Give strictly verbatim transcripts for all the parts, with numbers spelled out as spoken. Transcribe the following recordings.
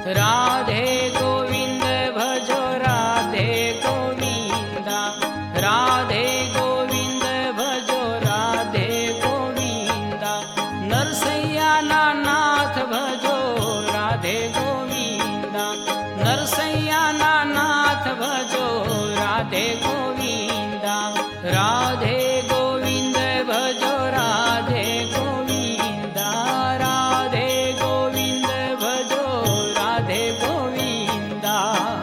राधे गोविंद भजो राधे गोविंदा, राधे गोविंद भजो राधे गोविंदा, नरसैया ना नाथ भजो राधे गोविंदा, नरसैया ना नाथ भजो राधे गोविंदा, राधे गोविंद भजो राधे गोविंदा, राधे गोविंद भजो राधे गोविंदा।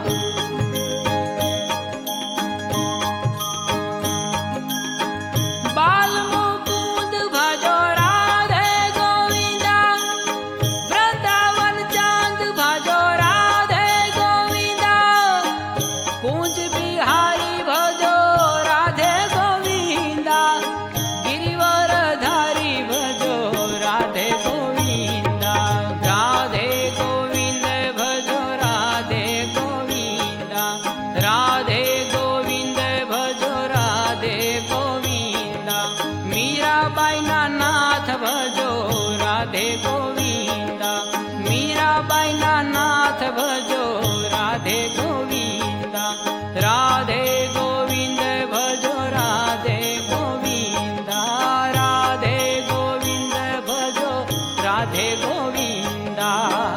बाल मुकुंद भजो राधे गोविंदा, वृंदावन चांद भजो राधे गोविंदा, कुंज बिहारी भजो राधे गोविंदा, गिरिवर धारी भजो राधे गोविंदा, राधे गोविंद भजो राधे गोविंदा, राधे गोविंद भजो राधे गोविंदा, मीराबाई ना नाथ भजो राधे गोविंदा, मीराबाई ना नाथ भजो राधे गोविंदा, राधे गोविंद भजो राधे गोविंदा, राधे गोविंद भजो राधे गोविंदा।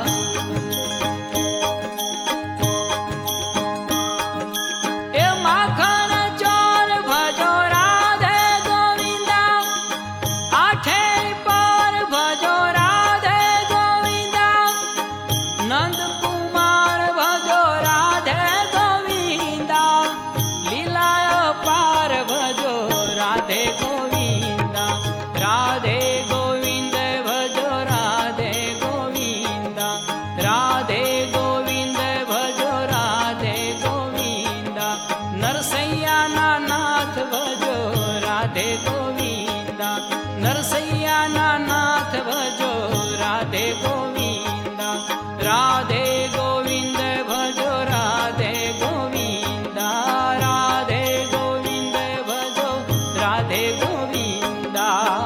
ए माखन चोर भजो राधे गोविंदा, आठे पर भजो राधे गोविंदा, नंद कुमार भजो राधे गोविंदा, लीला पार भजो राधे गोविंदा, राधे गोविंद भजो राधे गोविंदा, राधे गोविंद भजो राधे गोविंदा, नरसैया ना नाथ भजो राधे गोविंदा, नरसैया ना नाथ भजो राधे गोविंदा, राधे गोविंद भजो राधे गोविंदा, राधे गोविंद भजो राधे गोविंदा।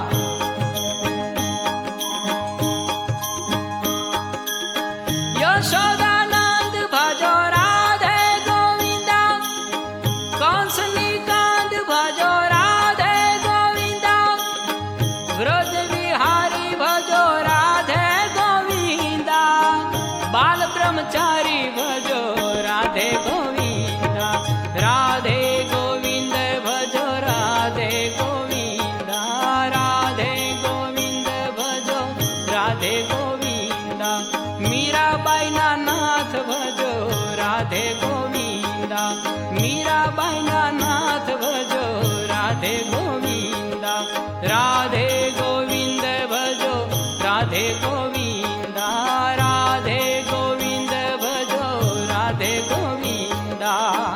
यशोदानंद भजो राधे गोविंदा, कंस निकांत भजो राधे गोविंदा, व्रज विहारी भजो राधे गोविंदा, बाल ब्रह्मचारी भजो राधे गोविंदा, राधे गोविंद भजो राधे गोविंदा, राधे गोविंद भजो राधे गोविंदा, मीराबाई ना नाथ भजो राधे गोविंदा, मीराबाई ना नाथ भजो राधे गोविंदा, राधे गोविंद भजो राधे गोविंदा, राधे गोविंद भजो राधे गोविंदा।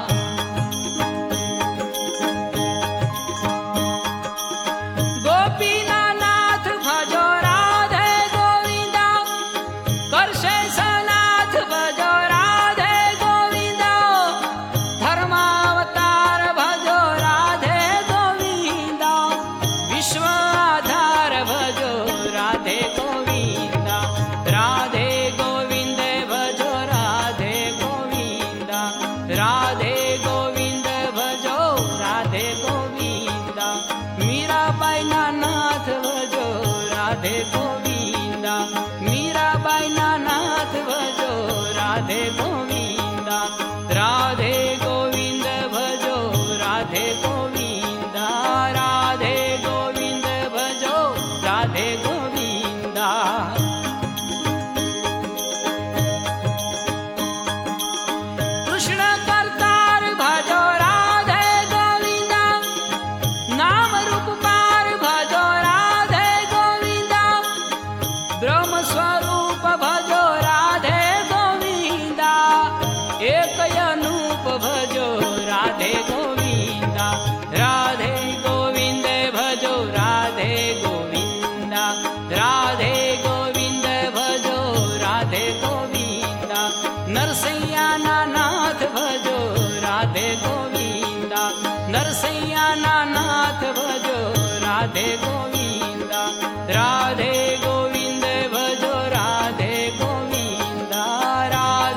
गोपीनाथ भजो राधे गोविंदा, करशेषनाथ भजो राधे गोविंदा, धर्मावतार भजो राधे गोविंदा, विश्वाधार भजो राधे गोविंदा, राधे गोविंद भजो राधे गोविंदा, राधे गोविंद भजो राधे गोविंदा, मीराबाई ना नाथ भजो राधे गोविंदा, मीराबाई ना नाथ भजो राधे गोविंदा, राधे गोविंद भजो राधे गोविंदा, राधे गोविंद भजो राधे गोविंदा। कृष्ण करतार भजो राधे गोविंदा, नाम रूप पार भजो राधे गोविंदा, ब्रह्म स्वरूप भजो राधे गोविंदा, एक अनूप भजो राधे गोविंदा, राधे गोविंद भजो राधे गोविंदा, राधे गोविंद भजो राधे गोविंदा, नरसैया ना नाथ भजो राधे गोविंदा, नरसैया ना नाथ भजो राधे गोविंदा, राधे गोविंद भजो राधे गोविंदा, राधे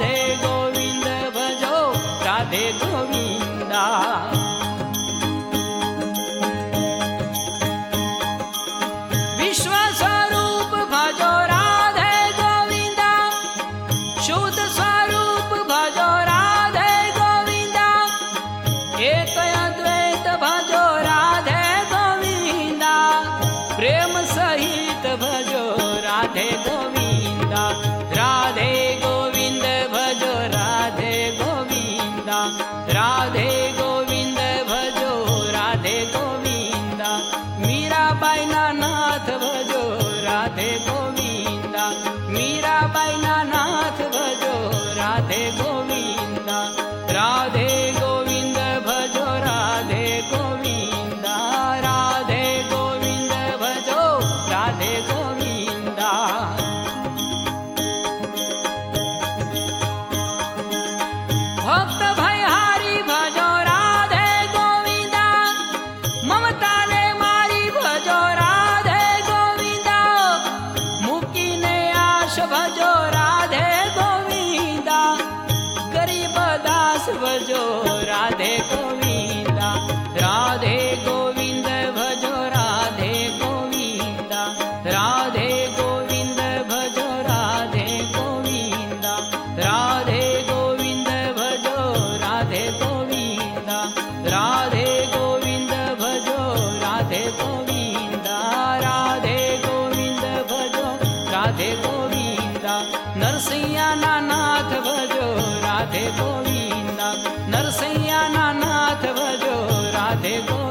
मीराबाईना नाथ भजो राधे गोविंदा राधे गोविंद भजो राधे गोविंदा राधे गोविंद भजो राधे गोविंदा भक्त भयहारी भजो राधे गोविंदा ममता ने मारी भजो राधे गोविंदा मुक्ति ने आश भजो राधे गोविंदा गरीब दास भजो राधे गोविंदा राधे गोविंद भजो राधे गोविंदा राधे गोविंद भजो राधे गोविंदा राधे गोविंद भजो राधे गोविंदा राधे गोविंद भजो राधे गोविंदा राधे गोविंद भजो राधे गोविंदा नरसिंहा ना नाथ भजो राधे गोविंदा नरसिंहा ना नाथ भजो राधे गोविंदा